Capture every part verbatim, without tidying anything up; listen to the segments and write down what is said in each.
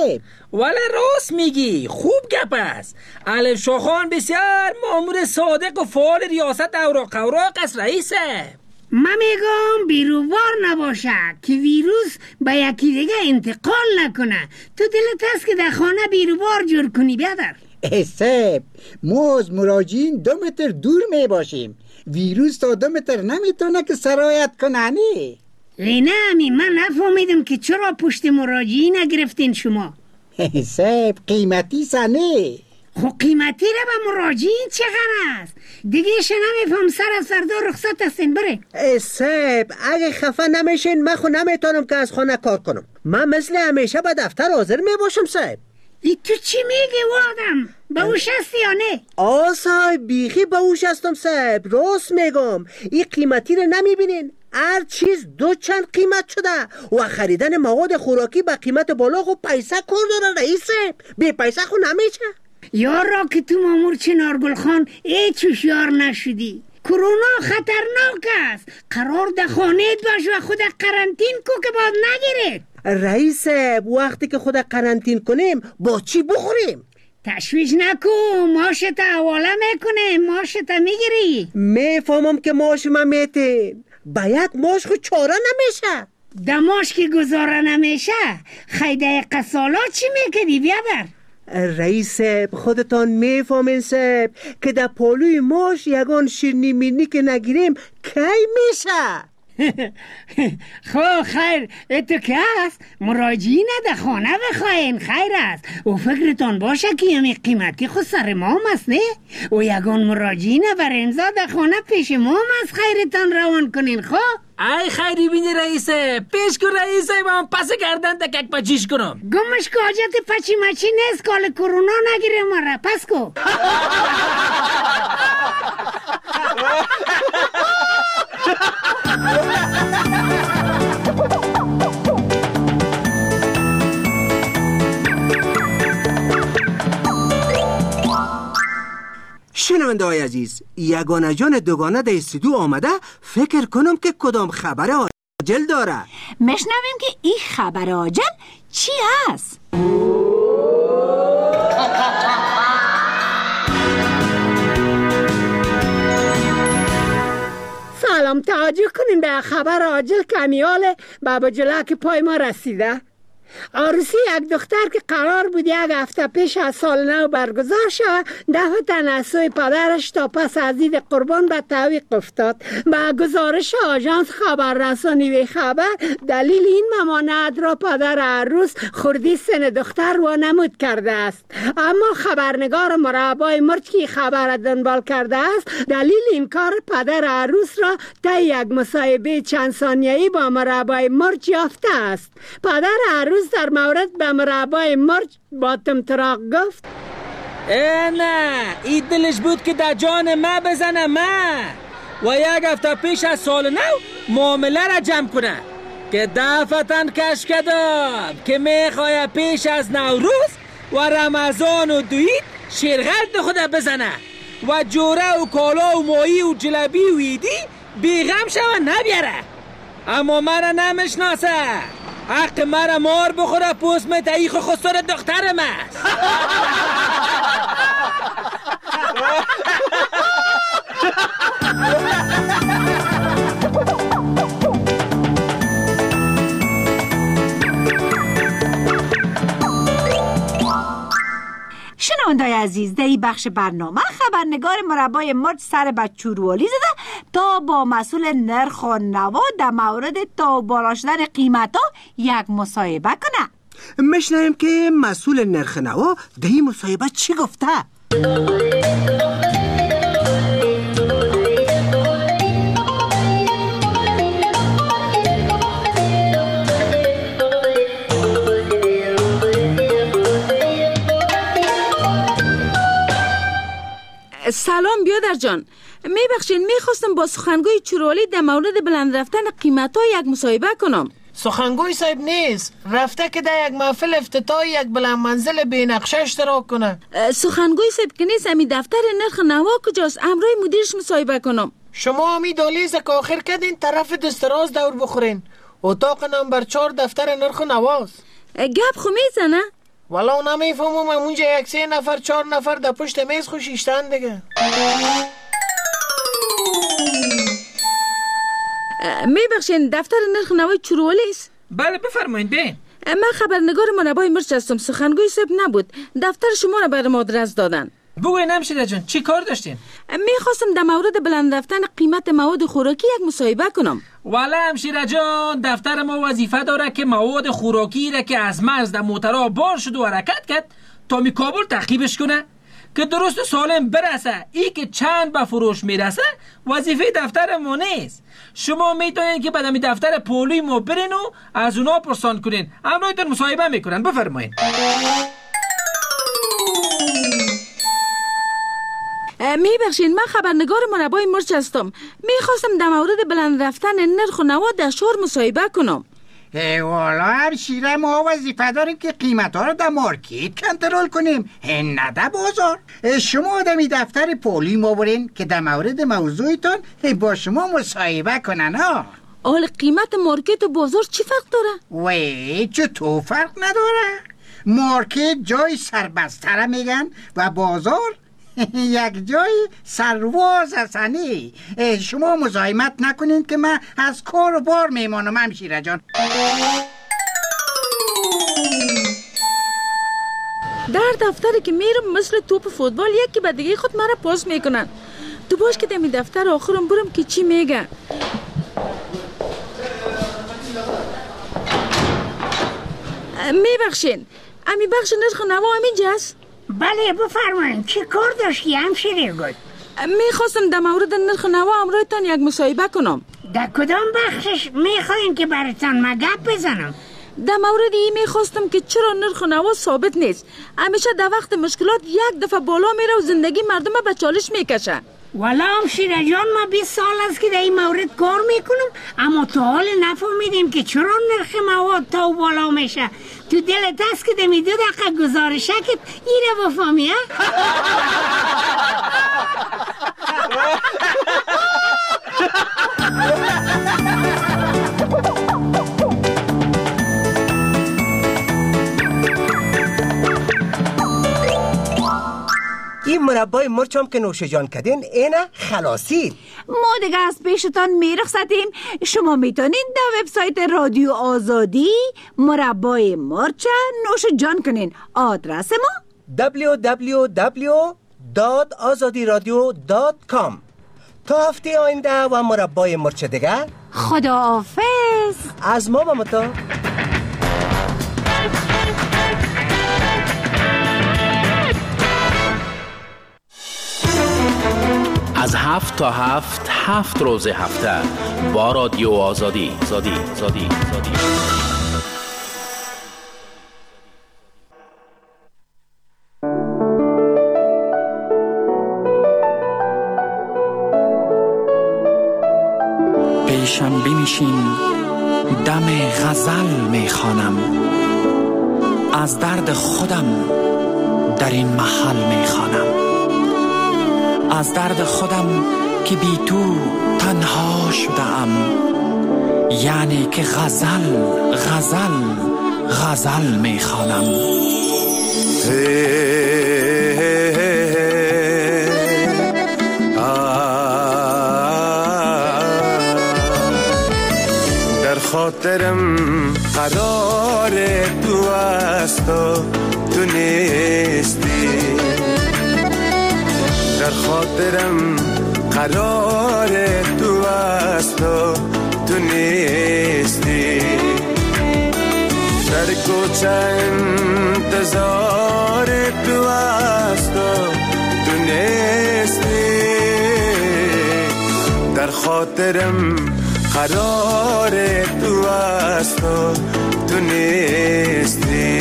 صاحب؟ ولی راست میگی، خوب گپ است. الف شاخان بسیار مامور صادق و فعال ریاست اوراق اوراق است رئیس. من میگم بیروبار نباشه که ویروس به یکی دیگه انتقال نکنه. تو دلت هست که در خانه بیروبار جور کنی بیادر؟ صاحب ما از مراجعین دو متر دور می باشیم، ویروس تا دو متر نمیتونه که سرایت کنه. نه امی من نفهمیدم که چرا پشت مراجعین نگرفتین شما. صاحب قیمتی سنه. خب قیمتی را به مراجعین چقدر است؟ دیگه ایش نمیفهم. سر از فردا رخصت هستین بره. صاحب اگه خفه نمیشین من خود نمیتونم که از خانه کار کنم. من مثل همیشه به دفتر حاضر میباشم صاحب. ای تو چی میگی وادم؟ باوش هستی یا نه؟ آه صاحب بیخی باوش هستم صاحب، راست میگم. این قیمتی رو نمیبینین؟ هر چیز دو چند قیمت شده و خریدن مواد خوراکی به قیمت بالا خود پیسه کار داره رئیس. بی پیسه خود نمیشه. یار را که تو مامور چنارگل خان ایچ هوشیار نشدی. کرونا خطرناک است. قرار در خانه‌ات باش و خود قرنطین کو که باد نگیره. رئیس وقتی که خود قرنطین کنیم با چی بخوریم؟ تشویش نکو، ماشت حواله میکنه، ماشت میگیری. میفهمم که ماش من میتین، باید ماش خود چاره نمیشه. دماش که گذاره نمیشه خیده قصالات چی میکنی بیادر؟ رئیس خودتان میفهمین صاحب که در پالوی ماش یگان شیرنی مینی که نگیریم کی میشه؟ خب خیر اتو که هست مراجعین در خانه بخواین خیر است و فکرتان باشه که یمی قیمتی خود سر مام است نه؟ و یگان مراجعین بر امضا در خانه پیش مام است خیرتان روان کنین. خب ای خیری بینی رئیسه، پیش کن رئیسه من پس گردن تکک پچیش کنم. گمش که حاجت پچی مچی نیست، کال کرونا نگیره مرا پس کو. شنونده های عزیز، یگانه جان دوگانه در استودیو آمده، فکر کنم که کدام خبر عاجل داره. مشنویم که این خبر عاجل چی هست؟ سلام، توجه کنین به خبر عاجل کمیال بابا جلک پای ما رسیده. عروسی یک دختر که قرار بود یک هفته پیش از سال نو برگزار شود دفع تناسوی پدرش تا پس از عید قربان به تعویق افتاد. با گزارش آژانس خبررسانی و خبر دلیل این ممانعت را پدر عروس خردی سن دختر وانمود کرده است. اما خبرنگار مربای مرج که خبر دنبال کرده است دلیل انکار پدر عروس را تا یک مصاحبه چند ثانیه‌ای با مربای مرج یافته است. پدر عروس در مورد به مربای مرج با تمتراق گفت اه نه، این دلش بود که در جان ما بزنه ما و یک هفته پیش از سال نو معامله را جمع کنه که دفتن کش کردم که میخواه پیش از نوروز و رمضان و دوید شیرغلط خود بزنه و جوره و کالا و ماهی و جلبی و ایدی بیغم شوه نبیره. اما مرا نمیشناسه، حق مرا مار بخوره پوست می تاییخ و خسر دخترم است. شنونده‌های عزیز، در این بخش برنامه خبرنگار مربای مرج سر به چوروالی زده تا با مسئول نرخ و نوا در مورد تا بالا شدن قیمتا یک مصاحبه کنه. مشنویم که مسئول نرخ نوا در این مصاحبه چی گفته. سلام بیادر جان، میبخشین میخواستم با سخنگوی چوروالی در مورد بلند رفتن قیمت ها یک مصاحبه کنم. سخنگوی صاحب نیست، رفته که در یک محفل افتتاح یک بلند منزل بی نقشه اشتراک کنه. سخنگوی صاحب که نیست، امی دفتر نرخ نوا کجاست؟ امروی مدیرش مصاحبه کنم. شما امی دالیز که آخر کردین طرف دستراز دور بخورین، اتاق نمبر چهار دفتر نرخ نواست. گپ خو میزنه؟ والا نمیفهمم. اونجا یک سه نفر چهار نفر در پشت میز خوشیشتن دیگه. میبخشین دفتر نرخ نوای چرولی است؟ بله بفرمایید بین. من خبرنگار منابع مرچ هستم. سخنگوی صاحب نبود. دفتر شما را بر ما آدرس دادن. بگوین همشیره جان چی کار داشتین؟ میخواستم در مورد بلند رفتن قیمت مواد خوراکی یک مصاحبه کنم. والا همشیره جان دفتر ما وظیفه داره که مواد خوراکی را که از مرز در موترها بار شد و حرکت کرد تا می کابل تعقیبش کنه که درست سالم برسه. ای که چند به فروش میرسه وظیفه دفتر ما نیست. شما میتونین که بعد می دفتر پولی ما برین و از اونا پرسان کنین، همراهتون مصاحبه میکنن. بفرمایید. میبخشین من خبرنگار منابع مرچ هستم. میخواستم در مورد بلند رفتن نرخ و نوا در شهر مصاحبه کنم. والا همشیره ما وظیفه داریم که قیمت ها رو در مارکت کنترل کنیم، نه در بازار. شما آدمی دفتر پولی ما برین که در مورد موضوعتان با شما مصاحبه کنن. ها حال قیمت مارکت و بازار چی فرق داره؟ وی چطور فرق نداره؟ مارکت جای سربستره میگن و بازار یک جای سرواز هستنی. شما مزاحمت نکنین که من از کار و بار میمانم همشیره جان. در دفتری که میرم مثل توپ فوتبال یکی به دیگه خود مرا پاس میکنن. تو باش که دمی دفتر آخرم برم که چی میگه. میبخشین امی بخش نرخ نوا همینجاست؟ بله بفرمایید. چی کار داشتی همشیره گل؟ میخواستم در مورد نرخ نوا همراهتان یک مصاحبه کنم. در کدام بخشش میخواین که براتان مگپ بزنم؟ در مورد این میخواستم که چرا نرخ نوا ثابت نیست، همیشه در وقت مشکلات یک دفعه بالا میره و زندگی مردم به چالش میکشه. والا همشیره جان ما بیست سال است که در این مورد کار میکنم، اما تا حال نفهمیدیم که چرا نرخ مواد تا بالا میشه. تو دلت هست که دمی دو دقیقه گزارشه که اینه بفهمی. این مربای مرچ هم که نوش جان کردین اینه خلاصید. ما دیگه از پیشتان میرخصتیم. شما میتونید در وبسایت رادیو آزادی مربای مرچ نوش جان کنین. آدرس ما دبلیو دبلیو دبلیو دات آزادی رادیو دات کام. تا هفته آینده و مربای مرچ دیگه. خداحافظ. از ما با متا. از هفت تا هفت هفت روز هفته با رادیو آزادی زادی زادی زادی. پیشم بنشین دم غزل میخوانم، از درد خودم در این محل میخوانم، از درد خودم که بی تو تنها شدم، یعنی که غزل غزل غزل میخوانم. در خاطرم قرار تو است و تو نیستی، در خاطرم قرار تو است و تو نیستی، در کوچه انتظار تو است و تو نیستی، در خاطرم قرار تو است و تو نیستی.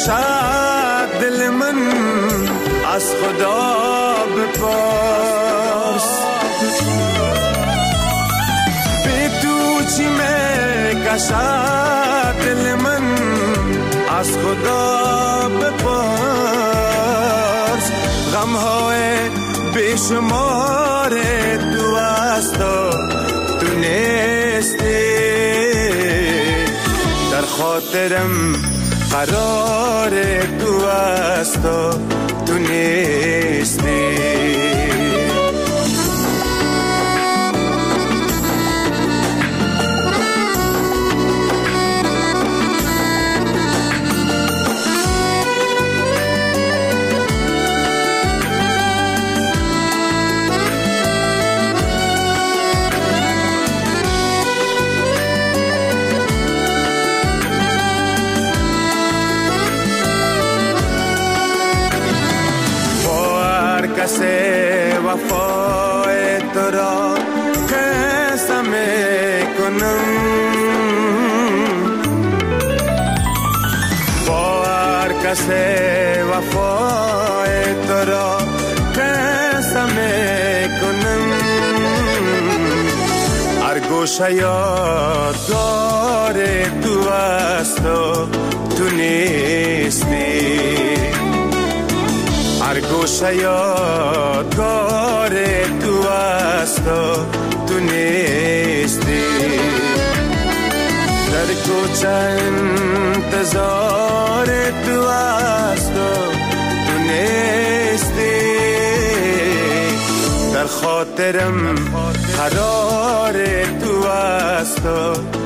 کشد دل من از خدا بپرس به تو چی می کشد دل من از خدا بپرس غمهای بیشمار تو است تو نیستی در خاطرم قرار تو است تو نیستی وفای تو را قسم کنم با هر کس وفای تو را قسم کنم هر گوشه یادگار تو است تو نیستی هر گوشه یادگار تو است تو نیستی در کوچه انتظار تو است تو نیستی در خاطرم قرار تو است